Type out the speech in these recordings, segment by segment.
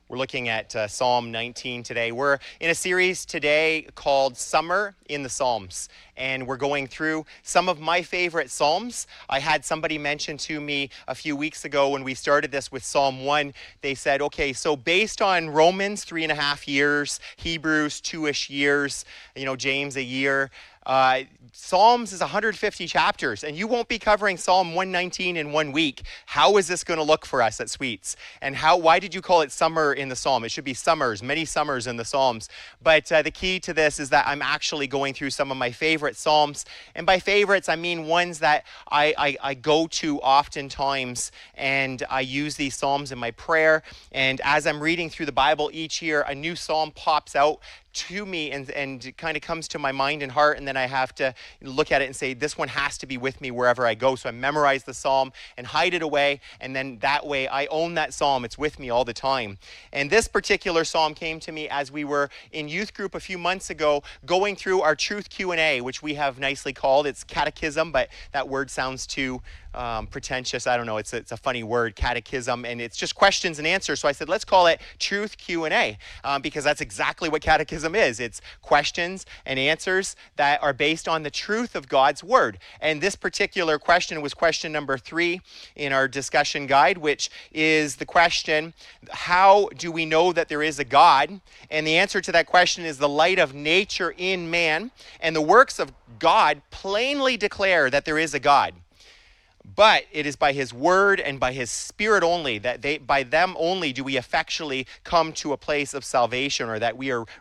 We're looking at Psalm 19 today. We're in a series today called Summer in the Psalms, and we're going through some of my favorite Psalms. I had somebody mention to me a few weeks ago when we started this with Psalm 1, they said, okay, so based on Romans 3.5 years, Hebrews 2-ish years, James a year, Psalms is 150 chapters, and you won't be covering Psalm 119 in 1 week. How is this going to look for us at Sweets? And why did you call it summer in the Psalm? It should be summers, many summers in the Psalms. But the key to this is that I'm actually going through some of my favorite Psalms. And by favorites, I mean ones that I go to oftentimes, and I use these Psalms in my prayer. And as I'm reading through the Bible each year, a new Psalm pops out to me and kind of comes to my mind and heart, and then I have to look at it and say, this one has to be with me wherever I go. So I memorize the Psalm and hide it away, and then that way I own that Psalm. It's with me all the time. And this particular Psalm came to me as we were in youth group a few months ago going through our Truth Q&A, which we have nicely called, it's catechism, but that word sounds too pretentious. I don't know. It's a funny word, catechism, and it's just questions and answers. So I said, let's call it Truth Q&A because that's exactly what catechism is. It's questions and answers that are based on the truth of God's word. And this particular question was question number 3 in our discussion guide, which is the question, how do we know that there is a God? And the answer to that question is the light of nature in man, and the works of God plainly declare that there is a God. But it is by his word and by his spirit only that by them only do we effectually come to a place of salvation, or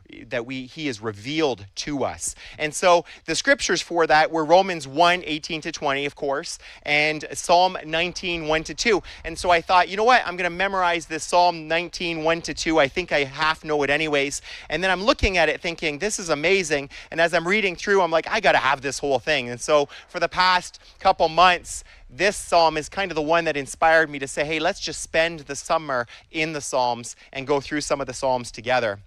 he is revealed to us. And so the scriptures for that were Romans 1:18-20, of course, and Psalm 19, 1-2. And so I thought, you know what? I'm going to memorize this Psalm 19, 1-2. I think I half know it anyways. And then I'm looking at it thinking, this is amazing. And as I'm reading through, I'm like, I got to have this whole thing. And so for the past couple months, this psalm is kind of the one that inspired me to say, hey, let's just spend the summer in the Psalms and go through some of the Psalms together.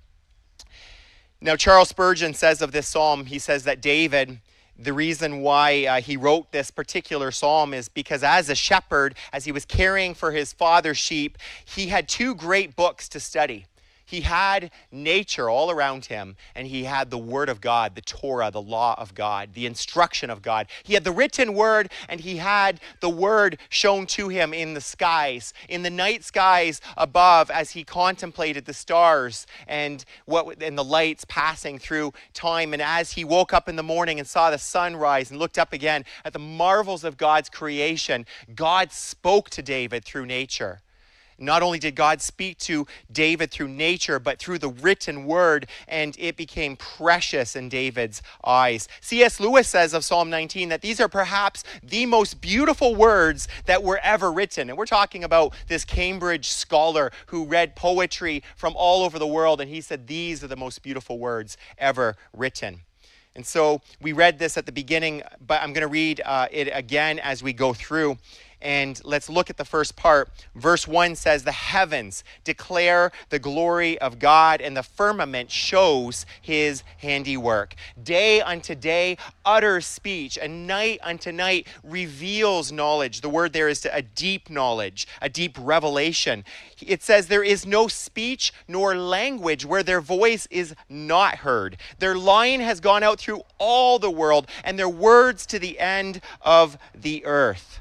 Now, Charles Spurgeon says of this psalm, he says that David, the reason why he wrote this particular psalm is because as a shepherd, as he was caring for his father's sheep, he had 2 great books to study. He had nature all around him, and he had the word of God, the Torah, the law of God, the instruction of God. He had the written word, and he had the word shown to him in the skies, in the night skies above, as he contemplated the stars and the lights passing through time. And as he woke up in the morning and saw the sun rise and looked up again at the marvels of God's creation, God spoke to David through nature. Not only did God speak to David through nature, but through the written word, and it became precious in David's eyes. C.S. Lewis says of Psalm 19 that these are perhaps the most beautiful words that were ever written. And we're talking about this Cambridge scholar who read poetry from all over the world, and he said these are the most beautiful words ever written. And so we read this at the beginning, but I'm going to read it again as we go through. And let's look at the first part. Verse 1 says, the heavens declare the glory of God, and the firmament shows his handiwork. Day unto day utters speech, and night unto night reveals knowledge. The word there is a deep knowledge, a deep revelation. It says there is no speech nor language where their voice is not heard. Their line has gone out through all the world, and their words to the end of the earth.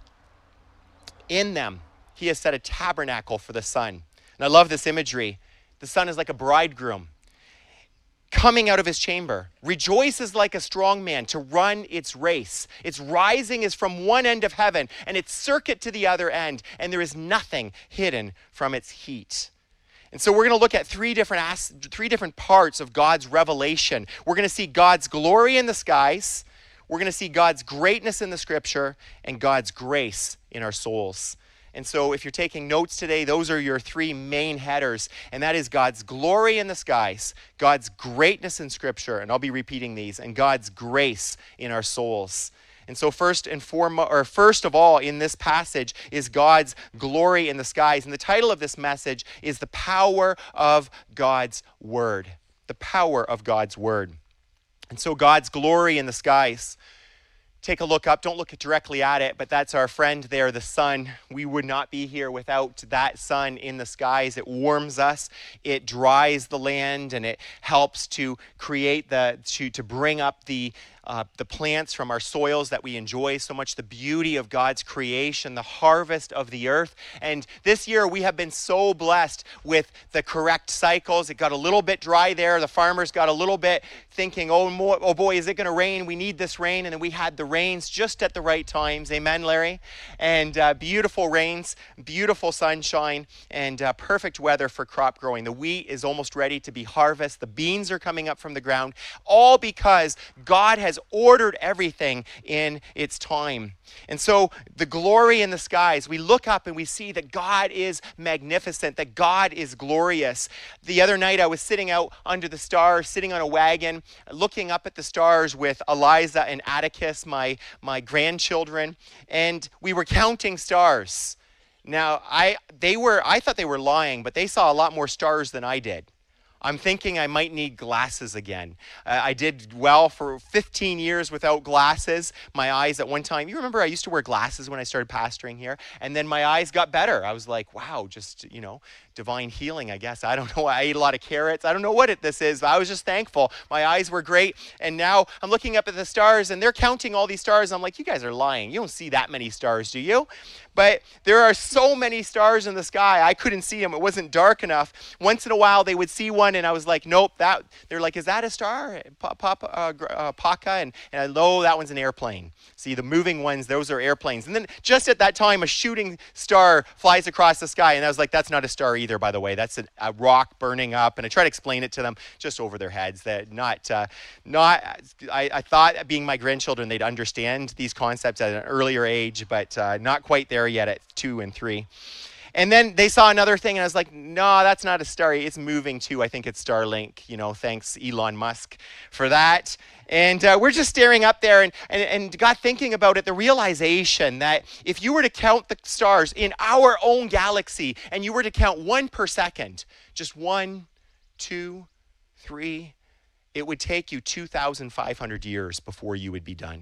In them, he has set a tabernacle for the sun. And I love this imagery. The sun is like a bridegroom coming out of his chamber, rejoices like a strong man to run its race. Its rising is from one end of heaven, and its circuit to the other end, and there is nothing hidden from its heat. And so we're going to look at three different parts of God's revelation. We're going to see God's glory in the skies. We're going to see God's greatness in the scripture and God's grace in our souls. And so if you're taking notes today, those are your 3 main headers. And that is God's glory in the skies, God's greatness in scripture, and I'll be repeating these, and God's grace in our souls. And so first of all in this passage is God's glory in the skies. And the title of this message is the power of God's word. The power of God's word. And so God's glory in the skies. take a look up. Don't look directly at it, but that's our friend there, the sun. We would not be here without that sun in the skies. It warms us, it dries the land, and it helps to create to bring up the plants from our soils that we enjoy so much, the beauty of God's creation, the harvest of the earth. And this year we have been so blessed with the correct cycles. It got a little bit dry there. The farmers got a little bit thinking, oh boy, is it going to rain? We need this rain. And then we had the rains just at the right times. Amen, Larry? And beautiful rains, beautiful sunshine, and perfect weather for crop growing. The wheat is almost ready to be harvested. The beans are coming up from the ground, all because God has ordered everything in its time. And so the glory in the skies, we look up and we see that God is magnificent, that God is glorious. The other night I was sitting out under the stars, sitting on a wagon, looking up at the stars with Eliza and Atticus, my grandchildren, and we were counting stars. Now, I thought they were lying, but they saw a lot more stars than I did. I'm thinking I might need glasses again. I did well for 15 years without glasses. My eyes at one time, you remember I used to wear glasses when I started pastoring here, and then my eyes got better. I was like, wow, just, divine healing, I guess. I don't know. I ate a lot of carrots. I don't know what this is, but I was just thankful. My eyes were great, and now I'm looking up at the stars, and they're counting all these stars. I'm like, you guys are lying. You don't see that many stars, do you? But there are so many stars in the sky. I couldn't see them. It wasn't dark enough. Once in a while, they would see one, and I was like, nope. They're like, is that a star? Paka? And I know that one's an airplane. See, the moving ones, those are airplanes. And then just at that time, a shooting star flies across the sky, and I was like, that's not a star either, by the way. That's a rock burning up. And I try to explain it to them just over their heads. That I thought, being my grandchildren, they'd understand these concepts at an earlier age, but not quite there yet at 2 and 3. And then they saw another thing, and I was like, no, that's not a star. It's moving too. I think it's Starlink. Thanks Elon Musk for that. And we're just staring up there and got thinking about it, the realization that if you were to count the stars in our own galaxy and you were to count one per second, just 1, 2, 3, it would take you 2,500 years before you would be done.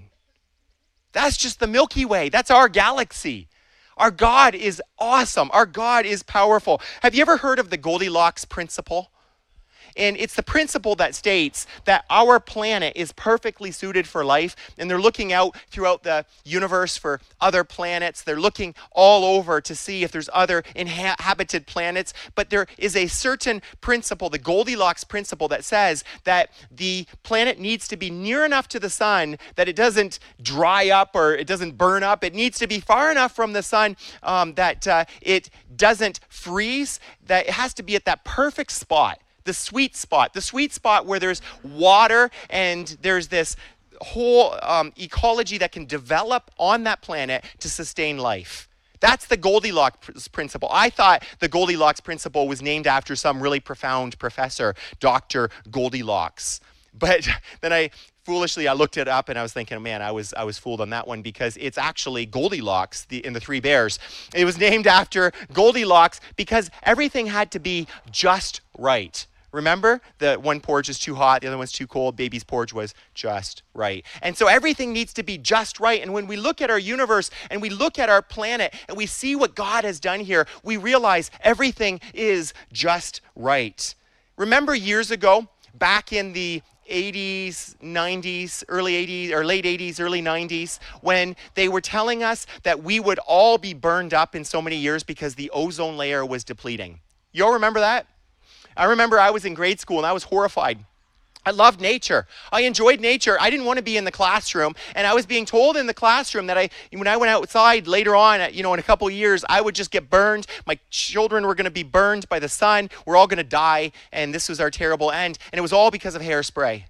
That's just the Milky Way. That's our galaxy. Our God is awesome. Our God is powerful. Have you ever heard of the Goldilocks principle? And it's the principle that states that our planet is perfectly suited for life, and they're looking out throughout the universe for other planets. They're looking all over to see if there's other inhabited planets, but there is a certain principle, the Goldilocks principle, that says that the planet needs to be near enough to the sun that it doesn't dry up or it doesn't burn up. It needs to be far enough from the sun that it doesn't freeze, that it has to be at that perfect spot. The sweet spot where there's water and there's this whole ecology that can develop on that planet to sustain life. That's the Goldilocks principle. I thought the Goldilocks principle was named after some really profound professor, Dr. Goldilocks. But then I looked it up and I was thinking, man, I was fooled on that one, because it's actually Goldilocks in the Three Bears. It was named after Goldilocks because everything had to be just right. Remember, the one porridge is too hot, the other one's too cold. Baby's porridge was just right. And so everything needs to be just right. And when we look at our universe and we look at our planet and we see what God has done here, we realize everything is just right. Remember years ago, back in the 80s, 90s, early 80s, or late 80s, early 90s, when they were telling us that we would all be burned up in so many years because the ozone layer was depleting. You all remember that? I remember I was in grade school and I was horrified. I loved nature. I enjoyed nature. I didn't want to be in the classroom, and I was being told in the classroom that when I went outside later on, in a couple of years, I would just get burned. My children were going to be burned by the sun. We're all going to die, and this was our terrible end. And it was all because of hairspray.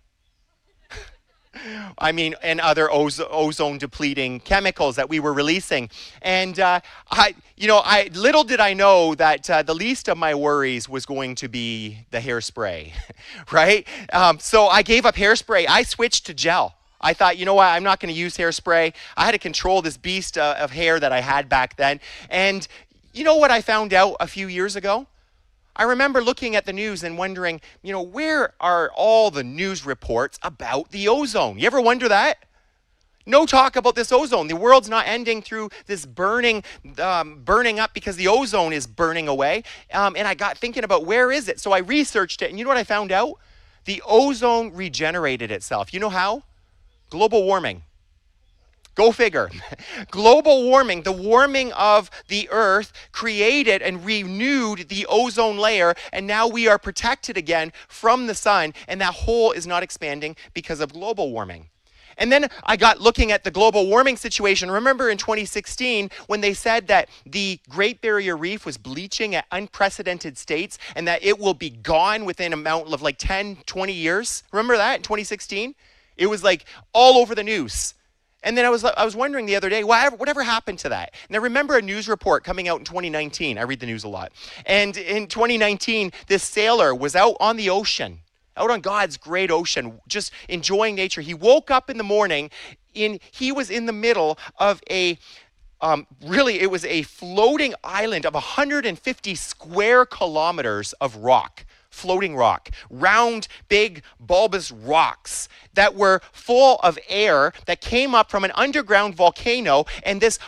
And other ozone depleting chemicals that we were releasing. And little did I know that the least of my worries was going to be the hairspray, right? So I gave up hairspray. I switched to gel. I thought, you know what, I'm not going to use hairspray. I had to control this beast of hair that I had back then. And you know what I found out a few years ago? I remember looking at the news and wondering, where are all the news reports about the ozone? You ever wonder that? No talk about this ozone. The world's not ending through this burning up because the ozone is burning away. And I got thinking about where is it? So I researched it, and you know what I found out? The ozone regenerated itself. You know how? Global warming. Go figure. Global warming, the warming of the earth, created and renewed the ozone layer, and now we are protected again from the sun, and that hole is not expanding because of global warming. And then I got looking at the global warming situation. Remember in 2016 when they said that the Great Barrier Reef was bleaching at unprecedented states and that it will be gone within a amount of like 10, 20 years? Remember that in 2016? It was like all over the news. And then I was wondering the other day, whatever happened to that? And I remember a news report coming out in 2019. I read the news a lot. And in 2019, this sailor was out on the ocean, out on God's great ocean, just enjoying nature. He woke up in the morning, he was in the middle of it was a floating island of 150 square kilometers of rock. Floating rock, round, big, bulbous rocks that were full of air that came up from an underground volcano, and this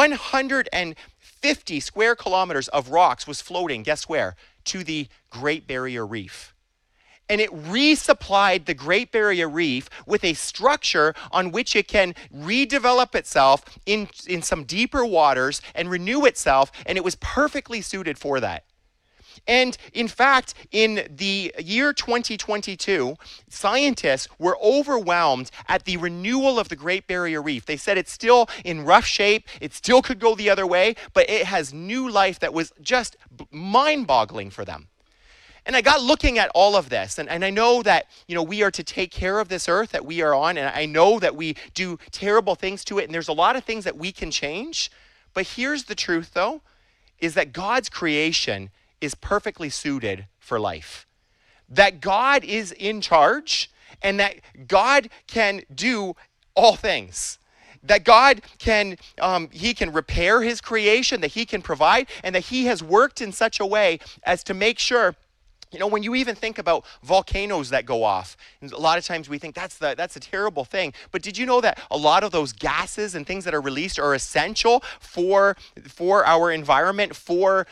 150 square kilometers of rocks was floating, guess where? To the Great Barrier Reef. And it resupplied the Great Barrier Reef with a structure on which it can redevelop itself in some deeper waters and renew itself, and it was perfectly suited for that. And in fact, in the year 2022, scientists were overwhelmed at the renewal of the Great Barrier Reef. They said it's still in rough shape, it still could go the other way, but it has new life that was just mind-boggling for them. And I got looking at all of this, and I know that, we are to take care of this earth that we are on, and I know that we do terrible things to it, and there's a lot of things that we can change. But here's the truth, though, is that God's creation is perfectly suited for life. That God is in charge and that God can do all things. That God can, he can repair his creation, that he can provide, and that he has worked in such a way as to make sure, when you even think about volcanoes that go off, a lot of times we think that's a terrible thing. But did you know that a lot of those gases and things that are released are essential for our environment, for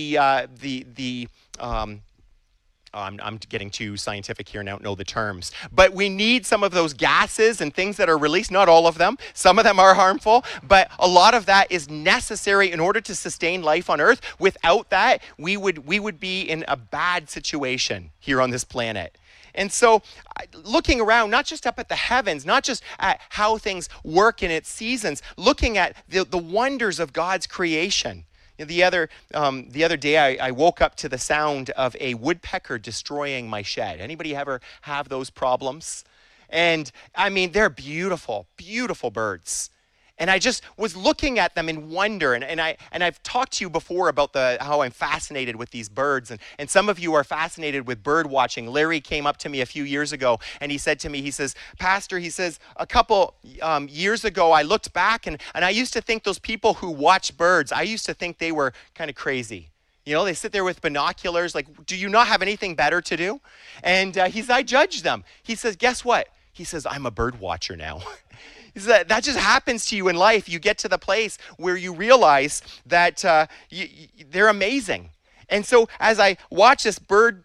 I'm getting too scientific here now, know the terms. But we need some of those gases and things that are released, not all of them. Some of them are harmful, but a lot of that is necessary in order to sustain life on Earth. Without that, we would be in a bad situation here on this planet. And so looking around, not just up at the heavens, not just at how things work in its seasons, looking at the wonders of God's creation. The other day, I woke up to the sound of a woodpecker destroying my shed. Anybody ever have those problems? And I mean, they're beautiful, beautiful birds. And I just was looking at them in wonder. And I've talked to you before about how I'm fascinated with these birds. And some of you are fascinated with bird watching. Larry came up to me a few years ago and he said to me, he says, Pastor, he says, a couple years ago, I looked back and I used to think those people who watch birds, I used to think they were kind of crazy. They sit there with binoculars, like, do you not have anything better to do? And he says, I judge them. He says, guess what? He says, I'm a bird watcher now. That just happens to you in life. You get to the place where you realize that they're amazing. And so as I watch this bird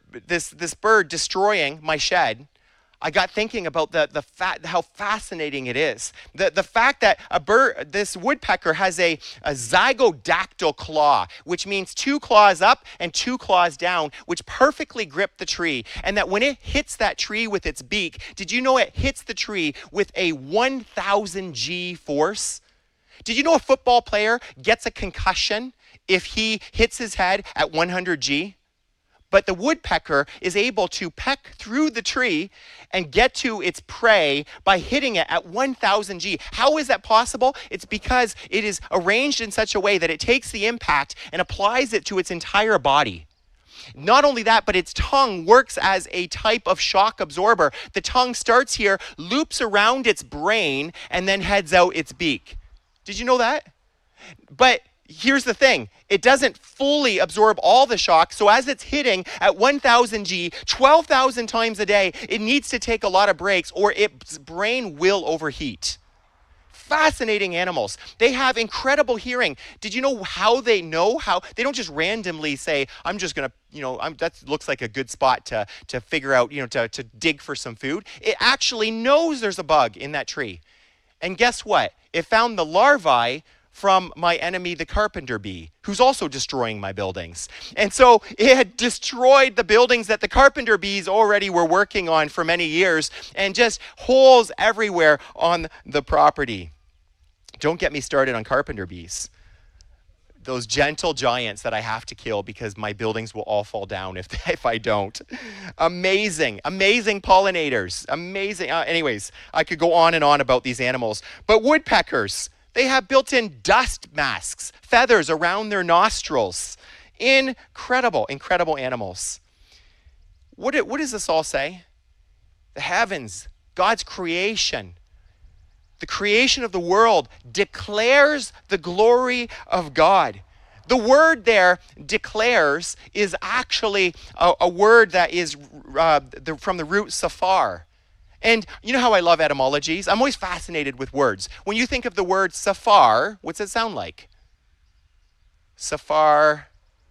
destroying my shed, I got thinking about how fascinating it is. The fact that this woodpecker has a zygodactyl claw, which means 2 claws up and 2 claws down, which perfectly grip the tree. And that when it hits that tree with its beak, did you know it hits the tree with a 1,000 G force? Did you know a football player gets a concussion if he hits his head at 100 G? But the woodpecker is able to peck through the tree and get to its prey by hitting it at 1,000 G. How is that possible? It's because it is arranged in such a way that it takes the impact and applies it to its entire body. Not only that, but its tongue works as a type of shock absorber. The tongue starts here, loops around its brain, and then heads out its beak. Did you know that? But here's the thing. It doesn't fully absorb all the shock. So as it's hitting at 1,000 G, 12,000 times a day, it needs to take a lot of breaks or its brain will overheat. fascinating animals. They have incredible hearing. Did you know how they know how? They don't just randomly say, I'm just going to, that looks like a good spot to figure out, to dig for some food. It actually knows there's a bug in that tree. And guess what? It found the larvae from my enemy, the carpenter bee, who's also destroying my buildings. And so it had destroyed the buildings that the carpenter bees already were working on for many years, and just holes everywhere on the property. Don't get me started on carpenter bees. Those gentle giants that I have to kill because my buildings will all fall down if I don't. Amazing pollinators. Amazing. Anyways, I could go on and on about these animals. But woodpeckers, they have built-in dust masks, feathers around their nostrils. Incredible animals. What does this all say? The heavens, God's creation, the creation of the world declares the glory of God. The word there, declares, is actually a word that is from the root safar. And you know how I love etymologies? I'm always fascinated with words. When you think of the word safar, what's it sound like? Safari.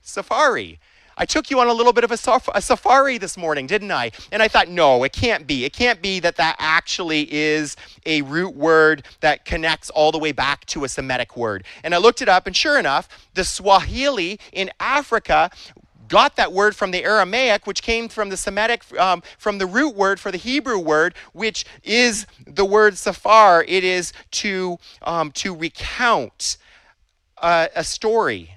I took you on a little bit of a safari this morning, didn't I? And I thought, no, it can't be. It can't be that actually is a root word that connects all the way back to a Semitic word. And I looked it up, and sure enough, the Swahili in Africa got that word from the Aramaic, which came from the Semitic, from the root word for the Hebrew word, which is the word safar. It is to recount a story,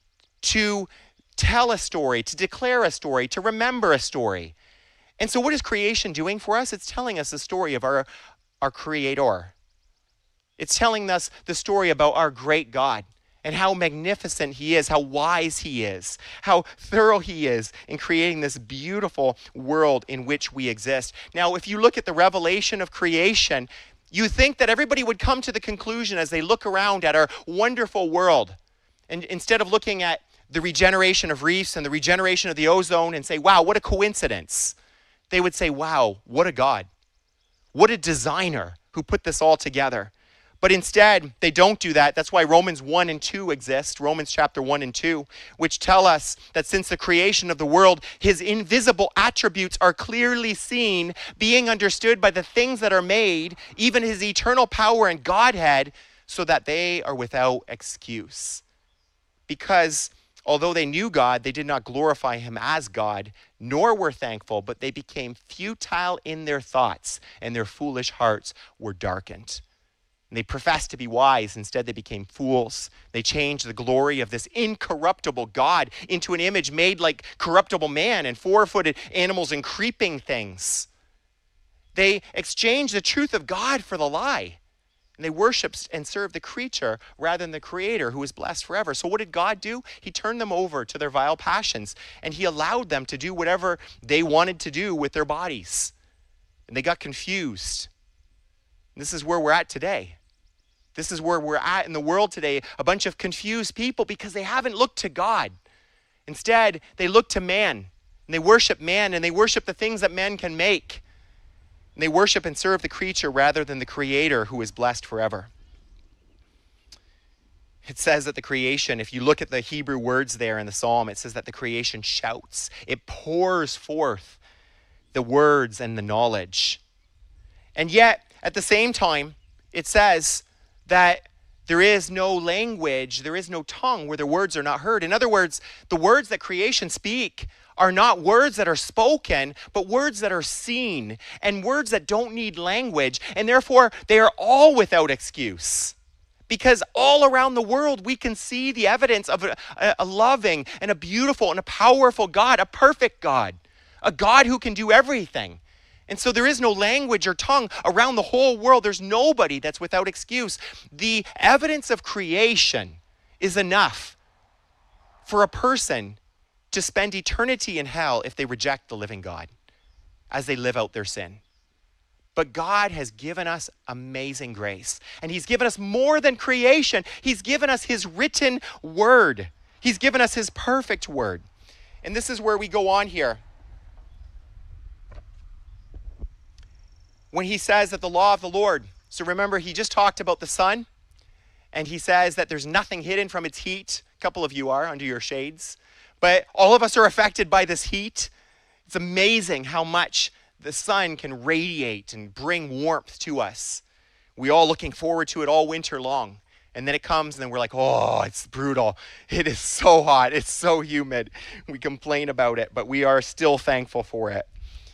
to tell a story, to declare a story, to remember a story. And so what is creation doing for us? It's telling us the story of our Creator. It's telling us the story about our great God and how magnificent He is, how wise He is, how thorough He is in creating this beautiful world in which we exist. Now, if you look at the revelation of creation, you think that everybody would come to the conclusion as they look around at our wonderful world, and instead of looking at the regeneration of reefs and the regeneration of the ozone and say, wow, what a coincidence, they would say, wow, what a God. What a designer who put this all together. But instead, they don't do that. That's why Romans 1 and 2 exist, Romans chapter 1 and 2, which tell us that since the creation of the world, His invisible attributes are clearly seen, being understood by the things that are made, even His eternal power and Godhead, so that they are without excuse. Because although they knew God, they did not glorify Him as God, nor were thankful, but they became futile in their thoughts, and their foolish hearts were darkened. And they professed to be wise. Instead, they became fools. They changed the glory of this incorruptible God into an image made like corruptible man and four-footed animals and creeping things. They exchanged the truth of God for the lie. And they worshiped and served the creature rather than the Creator, who is blessed forever. So what did God do? He turned them over to their vile passions, and He allowed them to do whatever they wanted to do with their bodies. And they got confused. And this is where we're at today. This is where we're at in the world today, a bunch of confused people because they haven't looked to God. Instead, they look to man, and they worship man, and they worship the things that man can make. And they worship and serve the creature rather than the Creator, who is blessed forever. It says that the creation, if you look at the Hebrew words there in the psalm, it says that the creation shouts. It pours forth the words and the knowledge. And yet, at the same time, it says that there is no language, there is no tongue where the words are not heard. In other words, the words that creation speak are not words that are spoken, but words that are seen, and words that don't need language, and therefore they are all without excuse. Because all around the world we can see the evidence of a loving and a beautiful and a powerful God, a perfect God, a God who can do everything. And so there is no language or tongue around the whole world. There's nobody that's without excuse. The evidence of creation is enough for a person to spend eternity in hell if they reject the living God as they live out their sin. But God has given us amazing grace. And He's given us more than creation. He's given us His written word. He's given us His perfect word. And this is where we go on here. When He says that the law of the Lord So remember, he just talked about the sun, and he says that there's nothing hidden from its heat. A couple of you are under your shades. But all of us are affected by this heat. It's amazing how much the sun can radiate and bring warmth to us. We all looking forward to it all winter long. And then it comes and then we're like, oh, it's brutal. It is so hot. It's so humid. We complain about it, but we are still thankful for it.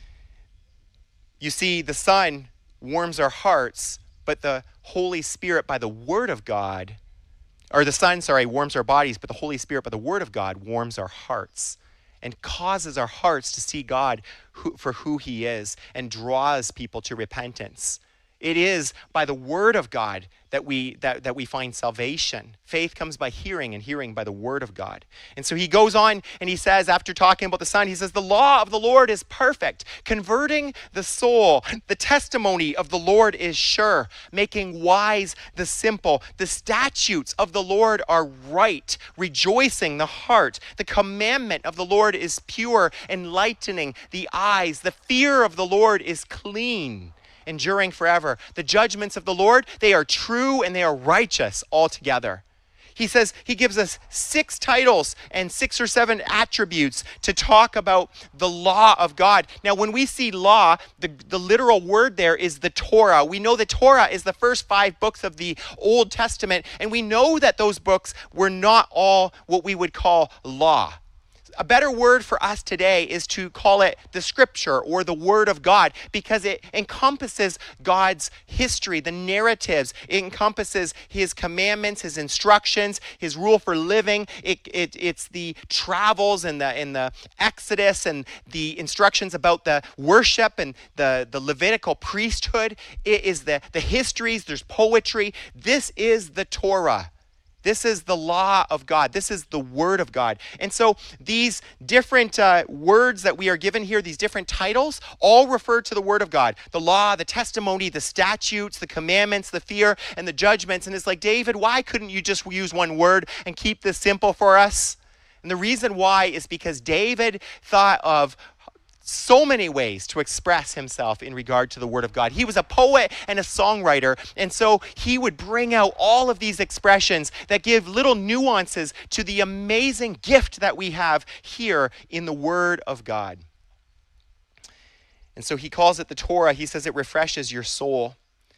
You see, the sun warms our hearts, but the Holy Spirit by the Word of God, or the sun, warms our bodies, but the Holy Spirit by the Word of God warms our hearts and causes our hearts to see God for who he is and draws people to repentance. It is by the Word of God that we find salvation. Faith comes by hearing, and hearing by the Word of God. And so he goes on and he says, after talking about the sun, he says, the law of the Lord is perfect, converting the soul. The testimony of the Lord is sure, making wise the simple. The statutes of the Lord are right, rejoicing the heart. The commandment of the Lord is pure, enlightening the eyes. The fear of the Lord is clean, enduring forever. The judgments of the Lord, they are true and they are righteous altogether. He says he gives us 6 titles and 6 or 7 attributes to talk about the law of God. Now, when we see law, the literal word there is the Torah. We know the Torah is the first 5 books of the Old Testament, and we know that those books were not all what we would call law. A better word for us today is to call it the Scripture or the Word of God, because it encompasses God's history, the narratives. It encompasses his commandments, his instructions, his rule for living. It's the travels and the Exodus and the instructions about the worship and the Levitical priesthood. It is the histories. There's poetry. This is the Torah. This is the law of God. This is the Word of God. And so these different words that we are given here, these different titles, all refer to the Word of God. The law, the testimony, the statutes, the commandments, the fear, and the judgments. And it's like, David, why couldn't you just use one word and keep this simple for us? And the reason why is because David thought of so many ways to express himself in regard to the Word of God. He was a poet and a songwriter, and so he would bring out all of these expressions that give little nuances to the amazing gift that we have here in the Word of God. And so he calls it the Torah. He says it refreshes your soul.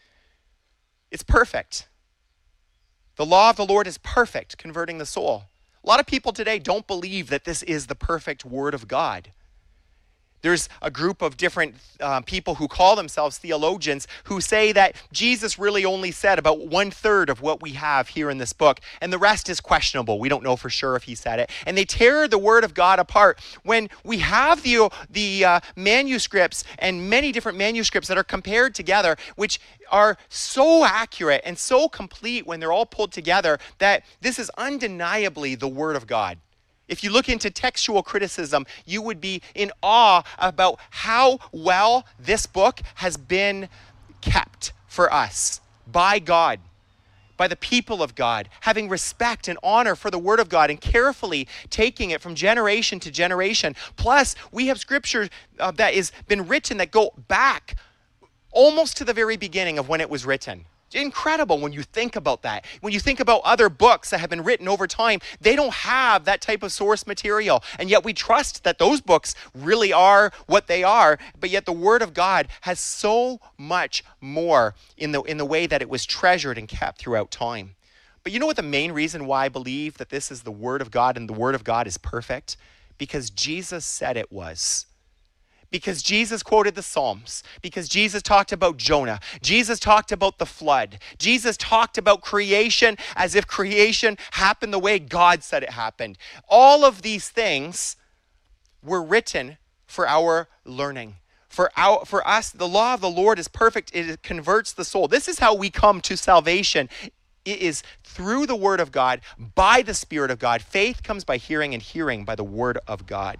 It's perfect. The law of the Lord is perfect, converting the soul. A lot of people today don't believe that this is the perfect Word of God. There's a group of different people who call themselves theologians who say that Jesus really only said about 1/3 of what we have here in this book, and the rest is questionable. We don't know for sure if he said it. And they tear the Word of God apart. When we have the manuscripts and many different manuscripts that are compared together, which are so accurate and so complete when they're all pulled together, that this is undeniably the Word of God. If you look into textual criticism, you would be in awe about how well this book has been kept for us by God, by the people of God, having respect and honor for the Word of God and carefully taking it from generation to generation. Plus, we have scripture that has been written that go back almost to the very beginning of when it was written. Incredible when you think about that. When you think about other books that have been written over time, they don't have that type of source material. And yet we trust that those books really are what they are. But yet the Word of God has so much more in the way that it was treasured and kept throughout time. But you know what the main reason why I believe that this is the Word of God and the Word of God is perfect? Because Jesus said it was. Because Jesus quoted the Psalms, because Jesus talked about Jonah, Jesus talked about the flood, Jesus talked about creation as if creation happened the way God said it happened. All of these things were written for our learning. For us, the law of the Lord is perfect. It converts the soul. This is how we come to salvation. It is through the Word of God, by the Spirit of God. Faith comes by hearing, and hearing by the Word of God.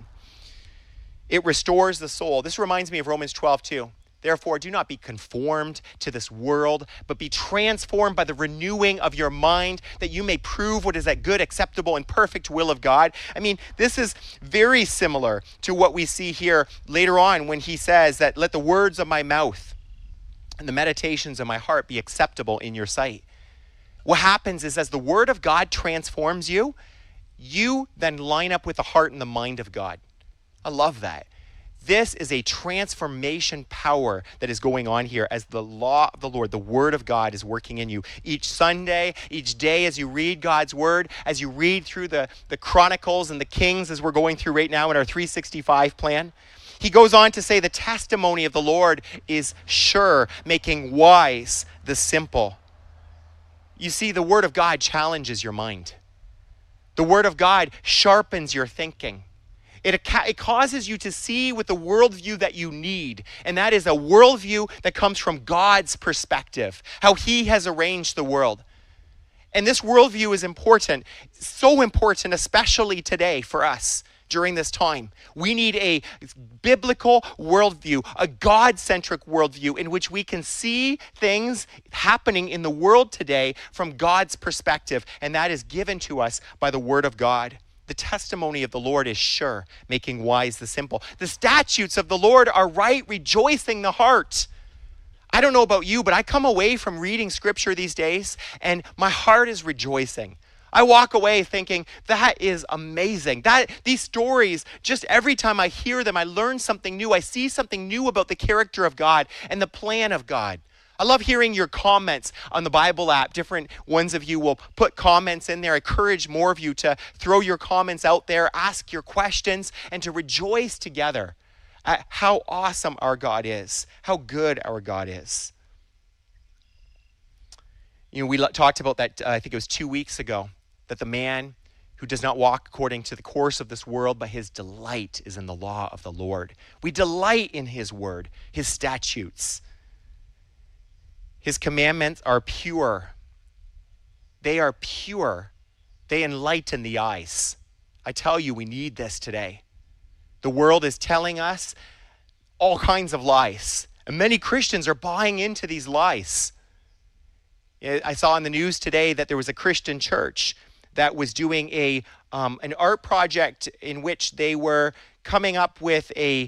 It restores the soul. This reminds me of Romans 12:2. Therefore, do not be conformed to this world, but be transformed by the renewing of your mind, that you may prove what is that good, acceptable, and perfect will of God. I mean, this is very similar to what we see here later on when he says that let the words of my mouth and the meditations of my heart be acceptable in your sight. What happens is as the word of God transforms you, you then line up with the heart and the mind of God. I love that. This is a transformation power that is going on here as the law of the Lord, the word of God, is working in you. Each Sunday, each day as you read God's word, as you read through the Chronicles and the Kings as we're going through right now in our 365 plan, he goes on to say the testimony of the Lord is sure, making wise the simple. You see, the word of God challenges your mind. The word of God sharpens your thinking. It causes you to see with the worldview that you need, and that is a worldview that comes from God's perspective, how he has arranged the world. And this worldview is important, so important, especially today for us during this time. We need a biblical worldview, a God-centric worldview in which we can see things happening in the world today from God's perspective, and that is given to us by the word of God. The testimony of the Lord is sure, making wise the simple. The statutes of the Lord are right, rejoicing the heart. I don't know about you, but I come away from reading scripture these days and my heart is rejoicing. I walk away thinking, that is amazing. These stories, just every time I hear them, I learn something new. I see something new about the character of God and the plan of God. I love hearing your comments on the Bible app. Different ones of you will put comments in there. I encourage more of you to throw your comments out there, ask your questions, and to rejoice together at how awesome our God is, how good our God is. You know, we talked about that, I think it was 2 weeks ago, that the man who does not walk according to the course of this world, but his delight is in the law of the Lord. We delight in his word, his statutes. His commandments are pure. They are pure. They enlighten the eyes. I tell you, we need this today. The world is telling us all kinds of lies, and many Christians are buying into these lies. I saw in the news today that there was a Christian church that was doing an art project in which they were coming up with a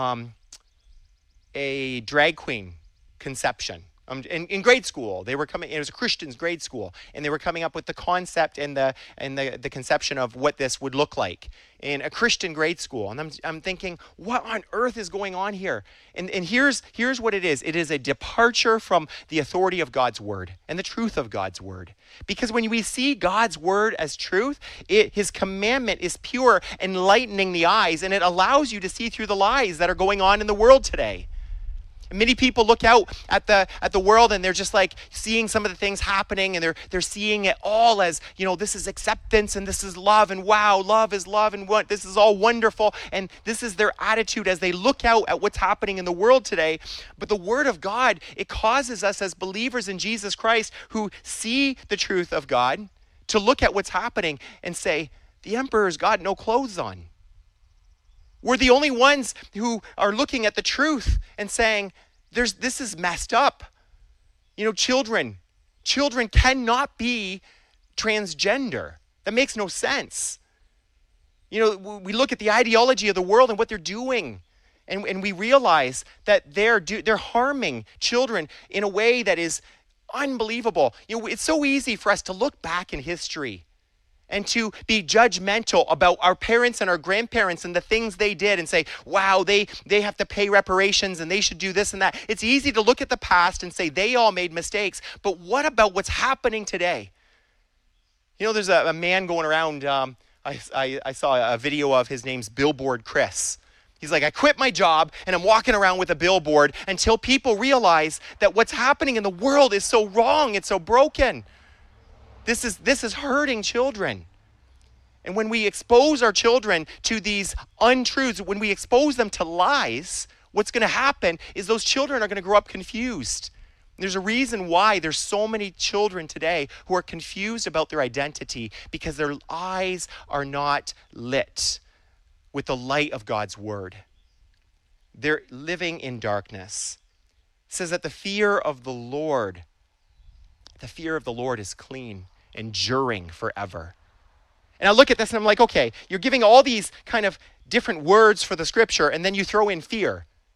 drag queen conception. In grade school, it was a Christian's grade school, and they were coming up with the concept and the conception of what this would look like in a Christian grade school. And I'm thinking, what on earth is going on here? And here's what it is. It is a departure from the authority of God's word and the truth of God's word. Because when we see God's word as truth, his commandment is pure, enlightening the eyes, and it allows you to see through the lies that are going on in the world today. Many people look out at the world and they're just like seeing some of the things happening, and they're seeing it all as, you know, this is acceptance and this is love, and wow, love is love, and what this is all wonderful, and this is their attitude as they look out at what's happening in the world today. But the word of God, it causes us as believers in Jesus Christ who see the truth of God to look at what's happening and say, the emperor's got no clothes on. We're the only ones who are looking at the truth and saying, this is messed up. You know, children cannot be transgender. That makes no sense. You know, we look at the ideology of the world and what they're doing, and we realize that they're harming children in a way that is unbelievable. You know, it's so easy for us to look back in history and to be judgmental about our parents and our grandparents and the things they did and say, wow, they have to pay reparations and they should do this and that. It's easy to look at the past and say they all made mistakes, but what about what's happening today? You know, there's a man going around, I saw a video of, his name's Billboard Chris. He's like, I quit my job and I'm walking around with a billboard until people realize that what's happening in the world is so wrong, it's so broken. This is hurting children. And when we expose our children to these untruths, when we expose them to lies, what's going to happen is those children are going to grow up confused. There's a reason why there's so many children today who are confused about their identity, because their eyes are not lit with the light of God's word. They're living in darkness. It says that the fear of the Lord is clean, enduring forever. And I look at this and I'm like, okay, you're giving all these kind of different words for the scripture, and then you throw in fear.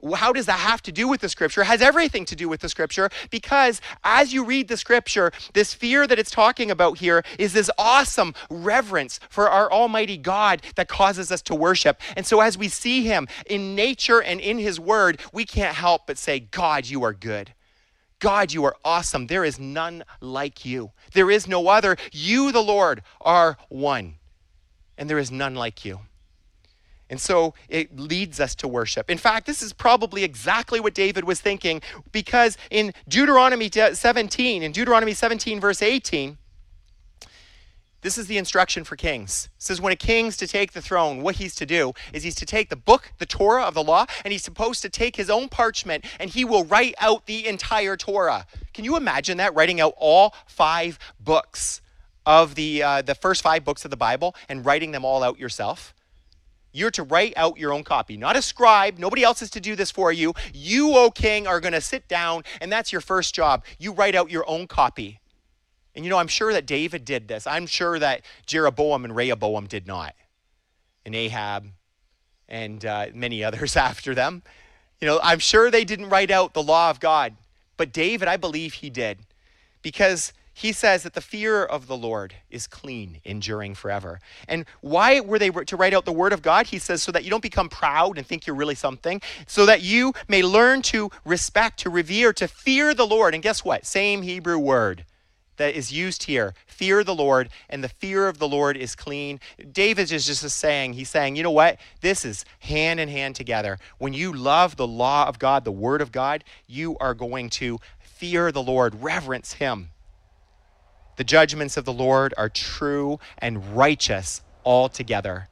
How does that have to do with the scripture? It has everything to do with the scripture, because as you read the scripture, this fear that it's talking about here is this awesome reverence for our Almighty God that causes us to worship. And so as we see him in nature and in his word, we can't help but say, God, you are good. God, you are awesome. There is none like you. There is no other. You, the Lord, are one, and there is none like you. And so it leads us to worship. In fact, this is probably exactly what David was thinking, because in Deuteronomy 17 verse 18, this is the instruction for kings. It says when a king's to take the throne, what he's to do is he's to take the book, the Torah of the law, and he's supposed to take his own parchment and he will write out the entire Torah. Can you imagine that? Writing out all 5 books of the first 5 books of the Bible and writing them all out yourself? You're to write out your own copy, not a scribe. Nobody else is to do this for you. You, O king, are going to sit down, and that's your first job. You write out your own copy. And I'm sure that David did this. I'm sure that Jeroboam and Rehoboam did not. And Ahab and many others after them. I'm sure they didn't write out the law of God. But David, I believe he did. Because he says that the fear of the Lord is clean, enduring forever. And why were they to write out the word of God? He says so that you don't become proud and think you're really something, so that you may learn to respect, to revere, to fear the Lord. And guess what? Same Hebrew word that is used here. Fear the Lord, and the fear of the Lord is clean. David is just saying, he's saying, you know what? This is hand in hand together. When you love the law of God, the word of God, you are going to fear the Lord, reverence him. The judgments of the Lord are true and righteous altogether.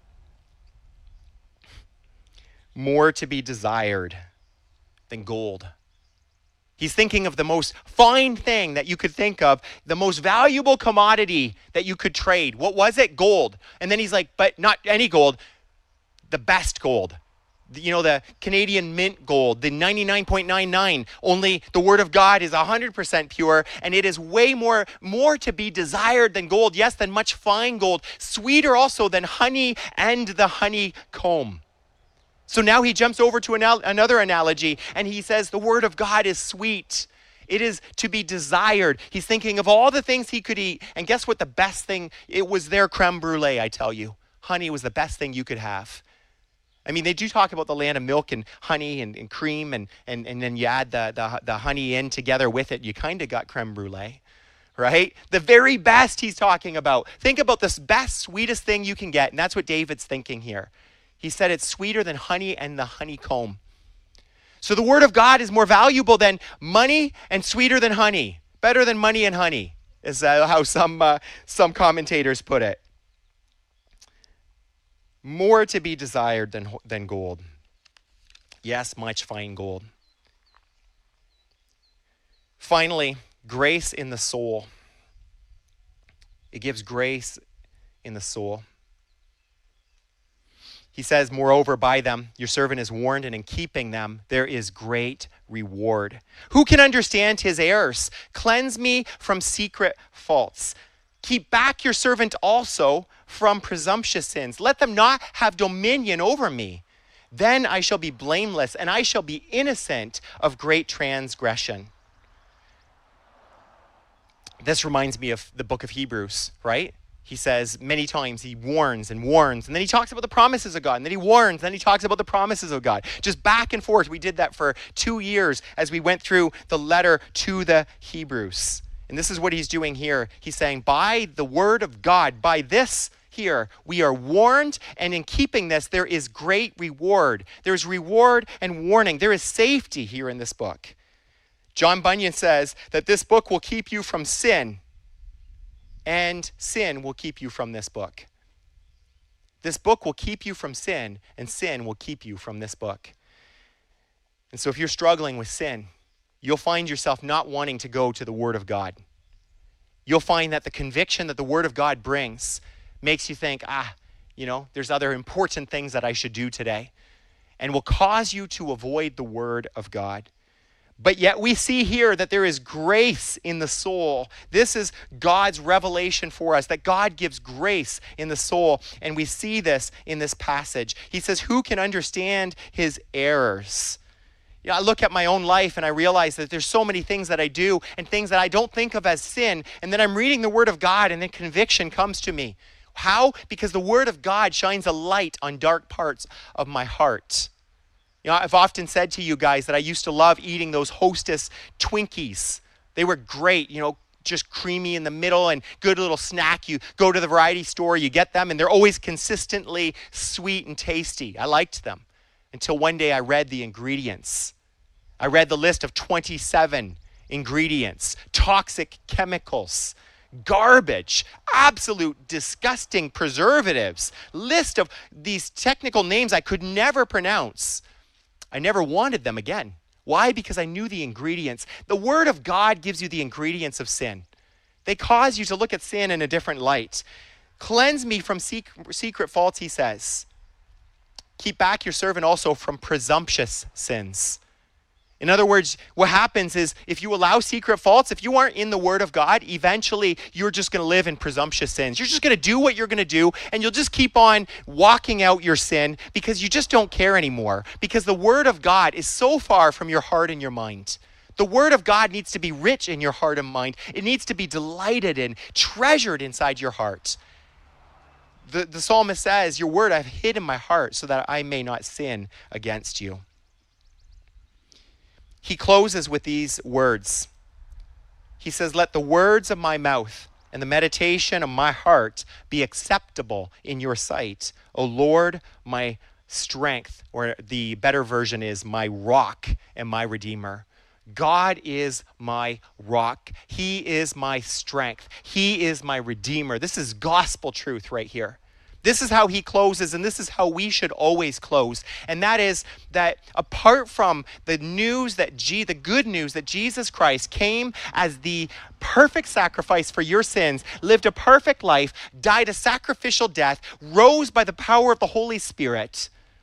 More to be desired than gold. He's thinking of the most fine thing that you could think of, the most valuable commodity that you could trade. What was it? Gold. And then he's like, but not any gold, the best gold. The Canadian mint gold, the 99.99. Only the word of God is 100% pure, and it is way more to be desired than gold. Yes, than much fine gold. Sweeter also than honey and the honeycomb. So now he jumps over to another analogy, and he says the word of God is sweet. It is to be desired. He's thinking of all the things he could eat. And guess what? The best thing, it was their creme brulee, I tell you. Honey was the best thing you could have. I mean, they do talk about the land of milk and honey and cream, and then you add the honey in together with it. You kind of got creme brulee, right? The very best he's talking about. Think about this best, sweetest thing you can get, and that's what David's thinking here. He said it's sweeter than honey and the honeycomb. So the word of God is more valuable than money and sweeter than honey. Better than money and honey is how some commentators put it. More to be desired than gold. Yes, much fine gold. Finally, grace in the soul. It gives grace in the soul. He says, moreover, by them, your servant is warned, and in keeping them, there is great reward. Who can understand his errors? Cleanse me from secret faults. Keep back your servant also from presumptuous sins. Let them not have dominion over me. Then I shall be blameless, and I shall be innocent of great transgression. This reminds me of the book of Hebrews, right? He says many times he warns, and then he talks about the promises of God, and then he warns, and then he talks about the promises of God. Just back and forth. We did that for 2 years as we went through the letter to the Hebrews. And this is what he's doing here. He's saying, by the word of God, by this here, we are warned, and in keeping this, there is great reward. There is reward and warning. There is safety here in this book. John Bunyan says that this book will keep you from sin, and sin will keep you from this book. This book will keep you from sin, and sin will keep you from this book. And so if you're struggling with sin, you'll find yourself not wanting to go to the Word of God. You'll find that the conviction that the Word of God brings makes you think, there's other important things that I should do today, and will cause you to avoid the Word of God. But yet we see here that there is grace in the soul. This is God's revelation for us, that God gives grace in the soul. And we see this in this passage. He says, who can understand his errors? You know, I look at my own life and I realize that there's so many things that I do and things that I don't think of as sin. And then I'm reading the Word of God and then conviction comes to me. How? Because the Word of God shines a light on dark parts of my heart. You know, I've often said to you guys that I used to love eating those Hostess Twinkies. They were great, you know, just creamy in the middle and good little snack. You go to the variety store, you get them, and they're always consistently sweet and tasty. I liked them until one day I read the ingredients. I read the list of 27 ingredients, toxic chemicals, garbage, absolute disgusting preservatives, list of these technical names I could never pronounce. I never wanted them again. Why? Because I knew the ingredients. The Word of God gives you the ingredients of sin. They cause you to look at sin in a different light. Cleanse me from secret faults, he says. Keep back your servant also from presumptuous sins. In other words, what happens is if you allow secret faults, if you aren't in the Word of God, eventually you're just going to live in presumptuous sins. You're just going to do what you're going to do, and you'll just keep on walking out your sin because you just don't care anymore. Because the Word of God is so far from your heart and your mind. The Word of God needs to be rich in your heart and mind. It needs to be delighted in, treasured inside your heart. The psalmist says, your word I've hid in my heart so that I may not sin against you. He closes with these words. He says, let the words of my mouth and the meditation of my heart be acceptable in your sight, O Lord, my strength, or the better version is my rock and my redeemer. God is my rock. He is my strength. He is my redeemer. This is gospel truth right here. This is how he closes, and this is how we should always close. And that is that apart from the news that the good news that Jesus Christ came as the perfect sacrifice for your sins, lived a perfect life, died a sacrificial death, rose by the power of the Holy Spirit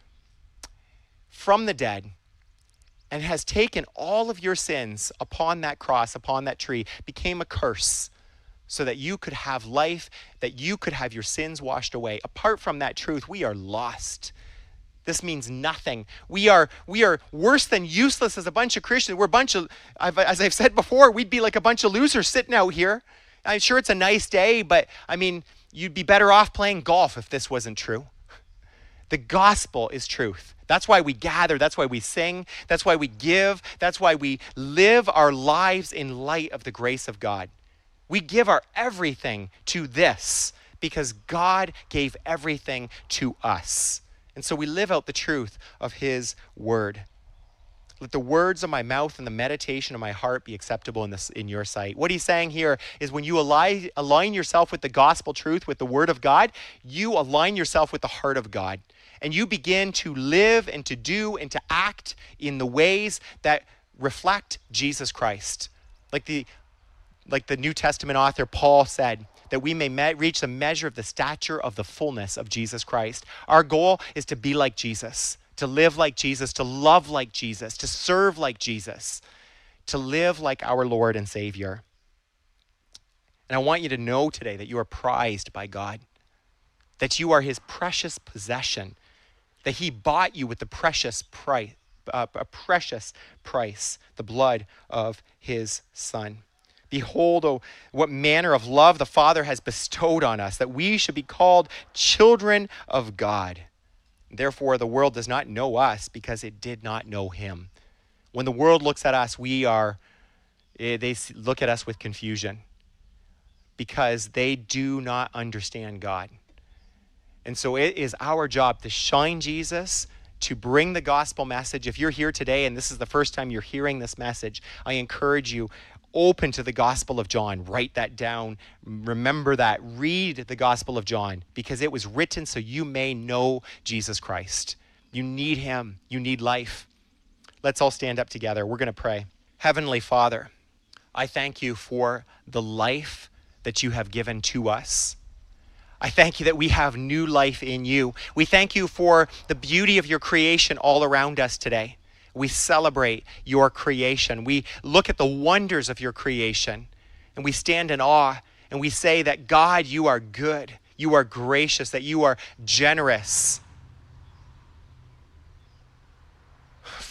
from the dead, and has taken all of your sins upon that cross, upon that tree, became a curse, so that you could have life, that you could have your sins washed away. Apart from that truth, we are lost. This means nothing. We are worse than useless as a bunch of Christians. We're a bunch of, as I've said before, we'd be like a bunch of losers sitting out here. I'm sure it's a nice day, but I mean, you'd be better off playing golf if this wasn't true. The gospel is truth. That's why we gather. That's why we sing. That's why we give. That's why we live our lives in light of the grace of God. We give our everything to this because God gave everything to us. And so we live out the truth of his word. Let the words of my mouth and the meditation of my heart be acceptable in your sight. What he's saying here is when you align yourself with the gospel truth, with the word of God, you align yourself with the heart of God. And you begin to live and to do and to act in the ways that reflect Jesus Christ. Like the New Testament author Paul said, that we may reach the measure of the stature of the fullness of Jesus Christ. Our goal is to be like Jesus, to live like Jesus, to love like Jesus, to serve like Jesus, to live like our Lord and Savior. And I want you to know today that you are prized by God, that you are his precious possession, that he bought you with the precious price, the blood of his Son. Behold, oh, what manner of love the Father has bestowed on us, that we should be called children of God. Therefore, the world does not know us because it did not know him. When the world looks at us, they look at us with confusion because they do not understand God. And so it is our job to shine Jesus, to bring the gospel message. If you're here today and this is the first time you're hearing this message, I encourage you, open to the Gospel of John. Write that down. Remember that. Read the Gospel of John because it was written so you may know Jesus Christ. You need him. You need life. Let's all stand up together. We're going to pray. Heavenly Father, I thank you for the life that you have given to us. I thank you that we have new life in you. We thank you for the beauty of your creation all around us today. We celebrate your creation. We look at the wonders of your creation and we stand in awe and we say that God, you are good, you are gracious, that you are generous.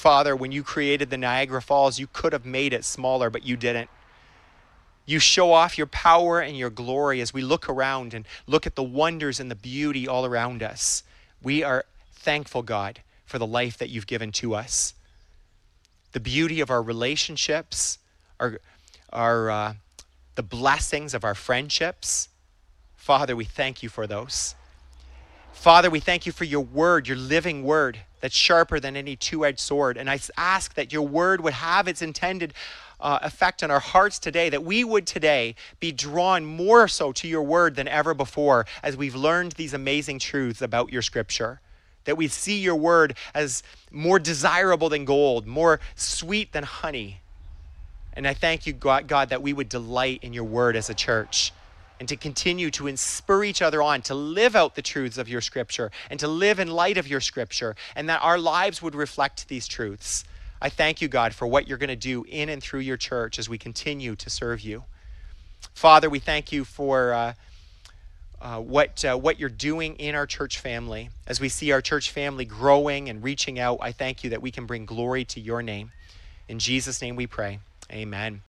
Father, when you created the Niagara Falls, you could have made it smaller, but you didn't. You show off your power and your glory as we look around and look at the wonders and the beauty all around us. We are thankful, God, for the life that you've given to us. The beauty of our relationships, the blessings of our friendships. Father, we thank you for those. Father, we thank you for your word, your living word that's sharper than any two-edged sword. And I ask that your word would have its intended effect on our hearts today, that we would today be drawn more so to your word than ever before as we've learned these amazing truths about your scripture. That we see your word as more desirable than gold, more sweet than honey. And I thank you, God, that we would delight in your word as a church and to continue to inspire each other on to live out the truths of your scripture and to live in light of your scripture, and that our lives would reflect these truths. I thank you, God, for what you're going to do in and through your church as we continue to serve you. Father, we thank you for what you're doing in our church family. As we see our church family growing and reaching out, I thank you that we can bring glory to your name. In Jesus' name we pray. Amen.